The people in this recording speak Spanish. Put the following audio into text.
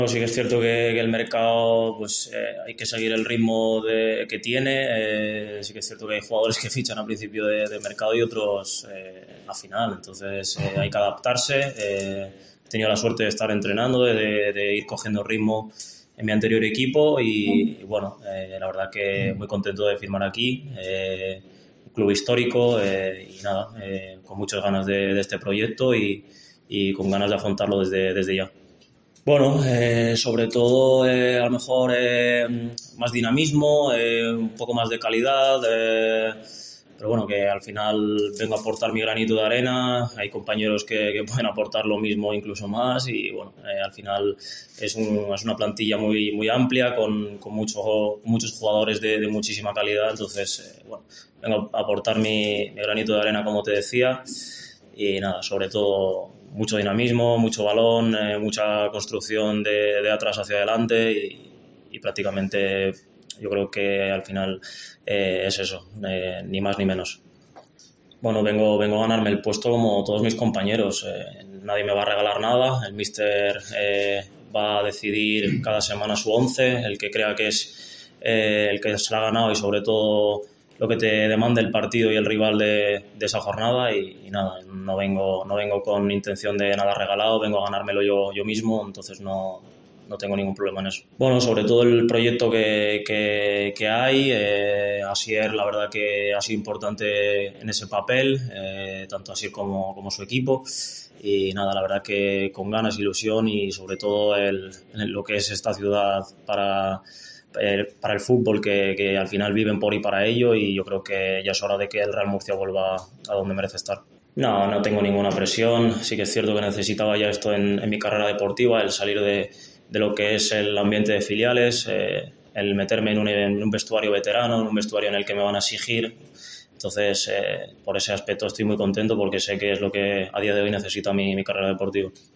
Sí que es cierto que el mercado hay que seguir el ritmo que tiene. Sí que es cierto que hay jugadores que fichan a principio de mercado y otros a final. Entonces hay que adaptarse. He tenido la suerte de estar entrenando, de ir cogiendo ritmo en mi anterior equipo y bueno, la verdad que muy contento de firmar aquí. Un club histórico y nada, con muchas ganas de este proyecto y con ganas de afrontarlo desde ya. Bueno, sobre todo a lo mejor más dinamismo, un poco más de calidad, pero bueno, que al final vengo a aportar mi granito de arena, hay compañeros que pueden aportar lo mismo, incluso más, y bueno, al final es una plantilla muy amplia con muchos jugadores de muchísima calidad, entonces bueno, vengo a aportar mi granito de arena, como te decía, y nada, sobre todo mucho dinamismo, mucho balón, mucha construcción de atrás hacia adelante y prácticamente yo creo que al final es eso, ni más ni menos. Bueno, vengo a ganarme el puesto como todos mis compañeros. Nadie me va a regalar nada. El míster va a decidir cada semana su once, el que crea que es el que se la ha ganado y sobre todo lo que te demande el partido y el rival de esa jornada y nada, no vengo con intención de nada regalado, vengo a ganármelo yo mismo, entonces no tengo ningún problema en eso. Bueno, sobre todo el proyecto que hay, Asier la verdad que ha sido importante en ese papel, tanto Asier como su equipo y nada, la verdad que con ganas, ilusión y sobre todo lo que es esta ciudad para el fútbol que al final viven por y para ello y yo creo que ya es hora de que el Real Murcia vuelva a donde merece estar. No tengo ninguna presión, sí que es cierto que necesitaba ya esto en mi carrera deportiva, el salir de lo que es el ambiente de filiales, el meterme en un vestuario veterano, en un vestuario en el que me van a exigir. Entonces, por ese aspecto estoy muy contento porque sé que es lo que a día de hoy necesita mi carrera deportiva.